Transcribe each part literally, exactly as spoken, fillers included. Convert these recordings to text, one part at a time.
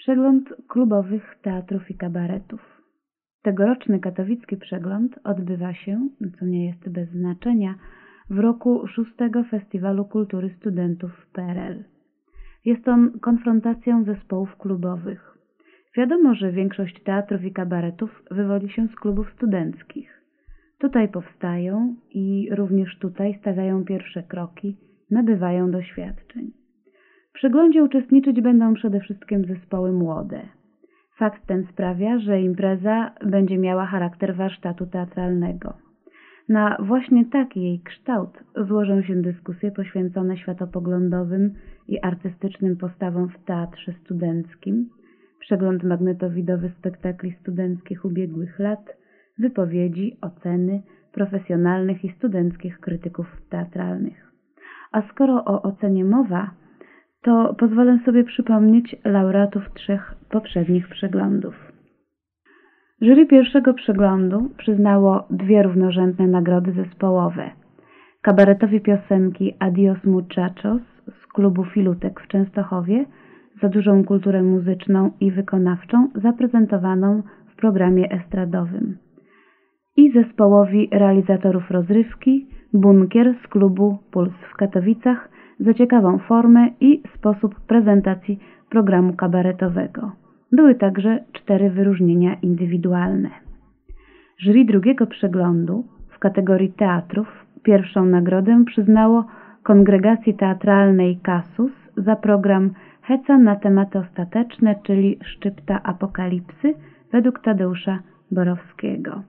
Przegląd klubowych teatrów i kabaretów. Tegoroczny katowicki przegląd odbywa się, co nie jest bez znaczenia, w roku szóstego Festiwalu Kultury Studentów w P R L. Jest on konfrontacją zespołów klubowych. Wiadomo, że większość teatrów i kabaretów wywodzi się z klubów studenckich. Tutaj powstają i również tutaj stawiają pierwsze kroki, nabywają doświadczeń. W przeglądzie uczestniczyć będą przede wszystkim zespoły młode. Fakt ten sprawia, że impreza będzie miała charakter warsztatu teatralnego. Na właśnie taki jej kształt złożą się dyskusje poświęcone światopoglądowym i artystycznym postawom w teatrze studenckim, przegląd magnetowidowy spektakli studenckich ubiegłych lat, wypowiedzi, oceny profesjonalnych i studenckich krytyków teatralnych. A skoro o ocenie mowa, to pozwolę sobie przypomnieć laureatów trzech poprzednich przeglądów. Jury pierwszego przeglądu przyznało dwie równorzędne nagrody zespołowe. Kabaretowi piosenki Adios Muchachos z klubu Filutek w Częstochowie za dużą kulturę muzyczną i wykonawczą zaprezentowaną w programie estradowym. I zespołowi realizatorów rozrywki Bunkier z klubu Puls w Katowicach za ciekawą formę i sposób prezentacji programu kabaretowego. Były także cztery wyróżnienia indywidualne. Jury drugiego przeglądu w kategorii teatrów pierwszą nagrodę przyznało Kongregacji Teatralnej Kasus za program Heca na tematy ostateczne, czyli Szczypta Apokalipsy według Tadeusza Borowskiego.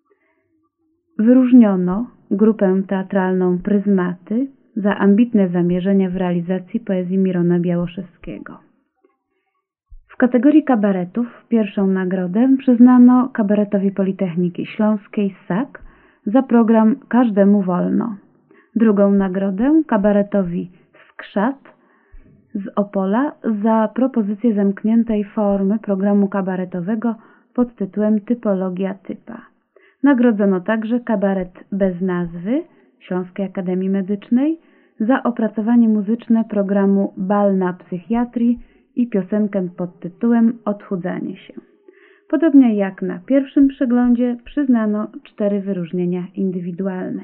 Wyróżniono grupę teatralną Pryzmaty za ambitne zamierzenia w realizacji poezji Mirona Białoszewskiego. W kategorii kabaretów pierwszą nagrodę przyznano Kabaretowi Politechniki Śląskiej S A K za program Każdemu wolno. Drugą nagrodę kabaretowi Skrzat z Opola za propozycję zamkniętej formy programu kabaretowego pod tytułem Typologia typa. Nagrodzono także kabaret bez nazwy Śląskiej Akademii Medycznej za opracowanie muzyczne programu Bal na psychiatrii i piosenkę pod tytułem Odchudzanie się. Podobnie jak na pierwszym przeglądzie przyznano cztery wyróżnienia indywidualne.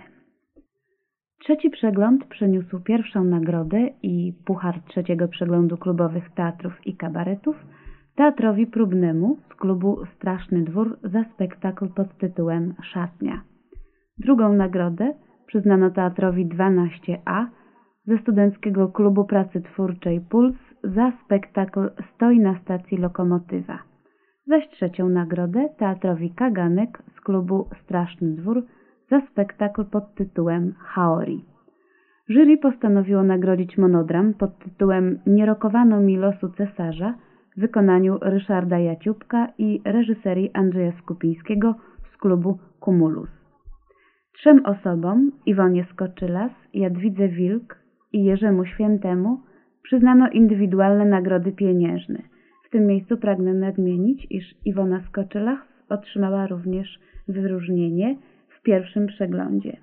Trzeci przegląd przyniósł pierwszą nagrodę i puchar trzeciego przeglądu klubowych teatrów i kabaretów teatrowi próbnemu z klubu Straszny Dwór za spektakl pod tytułem Szatnia. Drugą nagrodę przyznano teatrowi dwanaście A ze Studenckiego Klubu Pracy Twórczej Puls za spektakl Stoi na stacji lokomotywa. Zaś trzecią nagrodę teatrowi Kaganek z klubu Straszny Dwór za spektakl pod tytułem Haori. Jury postanowiło nagrodzić monodram pod tytułem Nie rokowano mi losu cesarza w wykonaniu Ryszarda Jaciubka i reżyserii Andrzeja Skupińskiego z klubu Cumulus. Trzem osobom, Iwonie Skoczylas, Jadwidze Wilk i Jerzemu Świętemu, przyznano indywidualne nagrody pieniężne. W tym miejscu pragnę nadmienić, iż Iwona Skoczylas otrzymała również wyróżnienie w pierwszym przeglądzie.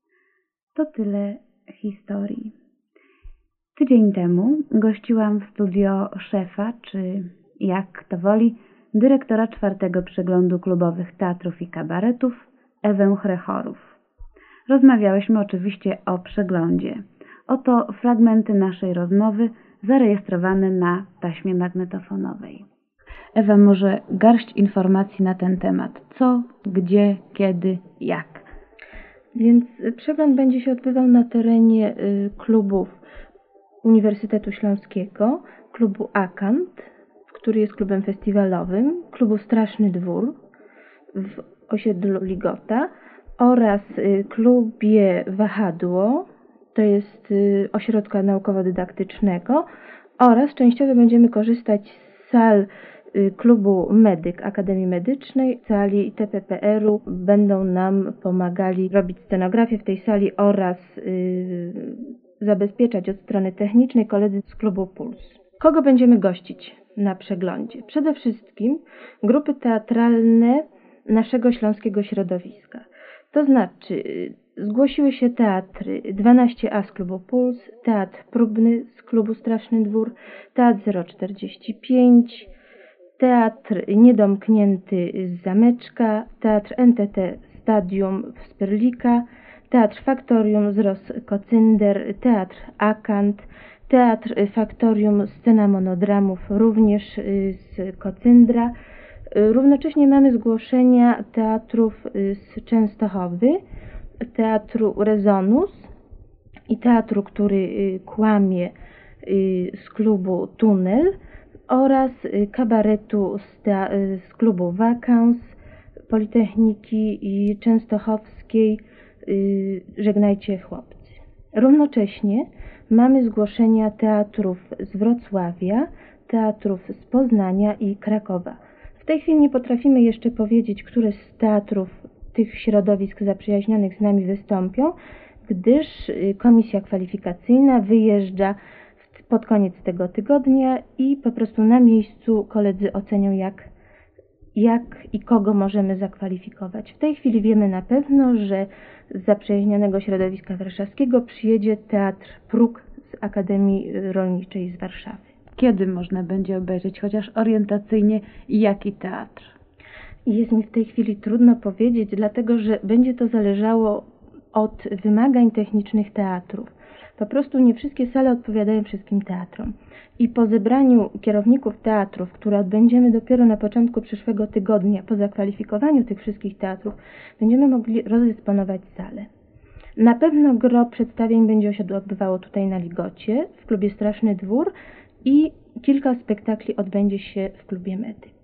To tyle historii. Tydzień temu gościłam w studio szefa, czy jak kto woli, dyrektora czwartego przeglądu klubowych teatrów i kabaretów, Ewę Chrechorów. Rozmawiałyśmy oczywiście o przeglądzie. Oto fragmenty naszej rozmowy zarejestrowane na taśmie magnetofonowej. Ewa, może garść informacji na ten temat. Co, gdzie, kiedy, jak? Więc przegląd będzie się odbywał na terenie y, klubów Uniwersytetu Śląskiego, klubu Akant, który jest klubem festiwalowym, klubu Straszny Dwór w osiedlu Ligota oraz y, klubie Wahadło, to jest y, ośrodka naukowo-dydaktycznego, oraz częściowo będziemy korzystać z sal y, klubu Medyk Akademii Medycznej, sali T P P R-u. Będą nam pomagali robić scenografię w tej sali oraz y, zabezpieczać od strony technicznej koledzy z klubu Puls. Kogo będziemy gościć na przeglądzie? Przede wszystkim grupy teatralne naszego śląskiego środowiska. To znaczy zgłosiły się teatry dwanaście A z klubu Puls, Teatr Próbny z klubu Straszny Dwór, Teatr zero czterdzieści pięć, Teatr Niedomknięty z Zameczka, Teatr N T T Stadium z Pyrlika, Teatr Faktorium z Ross-Kocynder, Teatr Akant, Teatr Faktorium Scena Monodramów również z Kocyndra. Równocześnie mamy zgłoszenia teatrów z Częstochowy, Teatru Rezonus i teatru, który kłamie, z klubu Tunel oraz kabaretu z, te, z klubu Wakans, Politechniki i Częstochowskiej Żegnajcie chłopcy. Równocześnie mamy zgłoszenia teatrów z Wrocławia, teatrów z Poznania i Krakowa. W tej chwili nie potrafimy jeszcze powiedzieć, które z teatrów tych środowisk zaprzyjaźnionych z nami wystąpią, gdyż komisja kwalifikacyjna wyjeżdża pod koniec tego tygodnia i po prostu na miejscu koledzy ocenią, jak, jak i kogo możemy zakwalifikować. W tej chwili wiemy na pewno, że z zaprzyjaźnionego środowiska warszawskiego przyjedzie Teatr Próg z Akademii Rolniczej z Warszawy. Kiedy można będzie obejrzeć, chociaż orientacyjnie, jaki teatr? Jest mi w tej chwili trudno powiedzieć, dlatego że będzie to zależało od wymagań technicznych teatrów. Po prostu nie wszystkie sale odpowiadają wszystkim teatrom. I po zebraniu kierowników teatrów, które odbędziemy dopiero na początku przyszłego tygodnia, po zakwalifikowaniu tych wszystkich teatrów, będziemy mogli rozdysponować salę. Na pewno gro przedstawień będzie się odbywało tutaj na Ligocie, w klubie Straszny Dwór i kilka spektakli odbędzie się w klubie Medyk.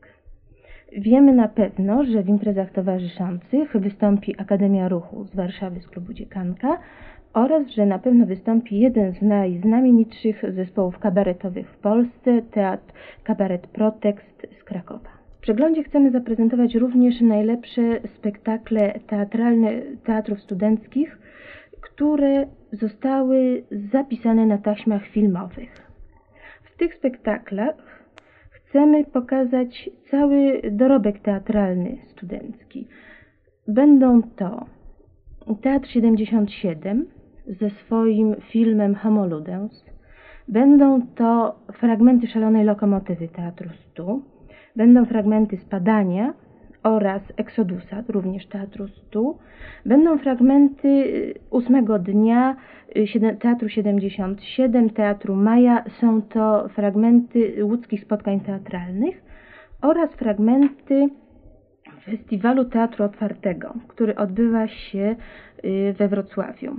Wiemy na pewno, że w imprezach towarzyszących wystąpi Akademia Ruchu z Warszawy z klubu Dziekanka oraz, że na pewno wystąpi jeden z najznamienitszych zespołów kabaretowych w Polsce, teatr Kabaret Protekst z Krakowa. W przeglądzie chcemy zaprezentować również najlepsze spektakle teatralne teatrów studenckich, które zostały zapisane na taśmach filmowych. W tych spektaklach chcemy pokazać cały dorobek teatralny studencki. Będą to Teatr siedemdziesiąt siedem ze swoim filmem Homo Ludens, będą to fragmenty Szalonej Lokomotywy Teatru Stu, będą fragmenty Spadania oraz Eksodusa, również Teatru Stu, będą fragmenty ósmego dnia Teatru siedemdziesiąt siedem, Teatru Maja, są to fragmenty łódzkich spotkań teatralnych oraz fragmenty Festiwalu Teatru Otwartego, który odbywa się we Wrocławiu.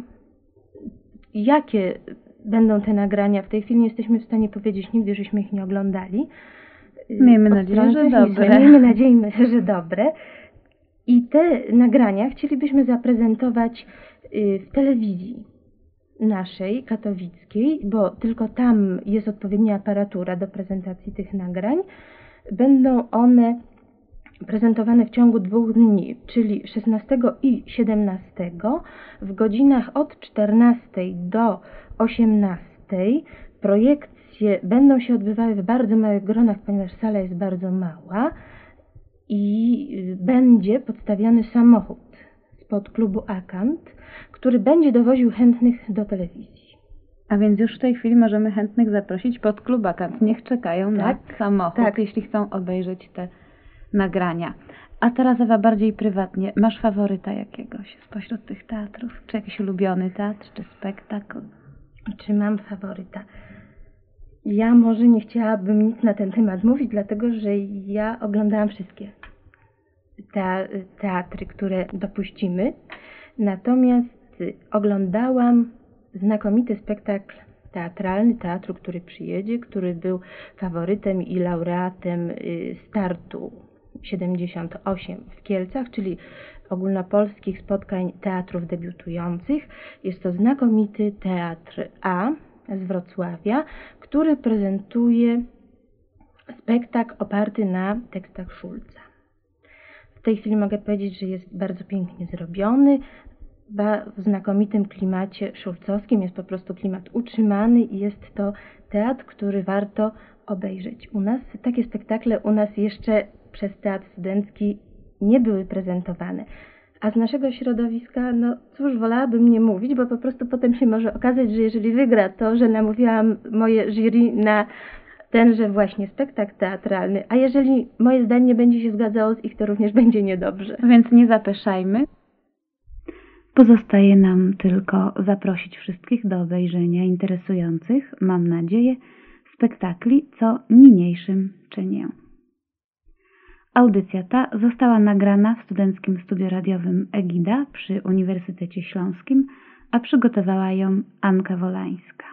Jakie będą te nagrania? W tej chwili nie jesteśmy w stanie powiedzieć, nigdy żeśmy ich nie oglądali. Miejmy nadzieję, że dobre. Miejmy nadzieję, że dobre. I te nagrania chcielibyśmy zaprezentować w telewizji naszej, katowickiej, bo tylko tam jest odpowiednia aparatura do prezentacji tych nagrań. Będą one prezentowane w ciągu dwóch dni, czyli szesnastego i siedemnastego w godzinach od czternastej do osiemnastej. Projekcje będą się odbywały w bardzo małych gronach, ponieważ sala jest bardzo mała i będzie podstawiony samochód spod klubu Akant, który będzie dowoził chętnych do telewizji. A więc już w tej chwili możemy chętnych zaprosić pod klub Akant. Niech czekają tak, na samochód, tak. jeśli chcą obejrzeć te nagrania. A teraz, Ewa, bardziej prywatnie. Masz faworyta jakiegoś spośród tych teatrów? Czy jakiś ulubiony teatr, czy spektakl? Czy mam faworyta? Ja może nie chciałabym nic na ten temat mówić, dlatego że ja oglądałam wszystkie te, teatry, które dopuścimy. Natomiast oglądałam znakomity spektakl teatralny teatru, który przyjedzie, który był faworytem i laureatem startu siedemdziesiąt osiem w Kielcach, czyli ogólnopolskich spotkań teatrów debiutujących. Jest to znakomity Teatr A z Wrocławia, który prezentuje spektakl oparty na tekstach Szulca. W tej chwili mogę powiedzieć, że jest bardzo pięknie zrobiony, w znakomitym klimacie szulcowskim, jest po prostu klimat utrzymany i jest to teatr, który warto obejrzeć. U nas takie spektakle u nas jeszcze przez teatr studencki nie były prezentowane. A z naszego środowiska, no cóż, wolałabym nie mówić, bo po prostu potem się może okazać, że jeżeli wygra to, że namówiłam moje jury na tenże właśnie spektakl teatralny, a jeżeli moje zdanie nie będzie się zgadzało z ich, to również będzie niedobrze. Więc nie zapeszajmy. Pozostaje nam tylko zaprosić wszystkich do obejrzenia interesujących, mam nadzieję, spektakli, co niniejszym czynię. Audycja ta została nagrana w Studenckim Studiu Radiowym Egida przy Uniwersytecie Śląskim, a przygotowała ją Anka Wolańska.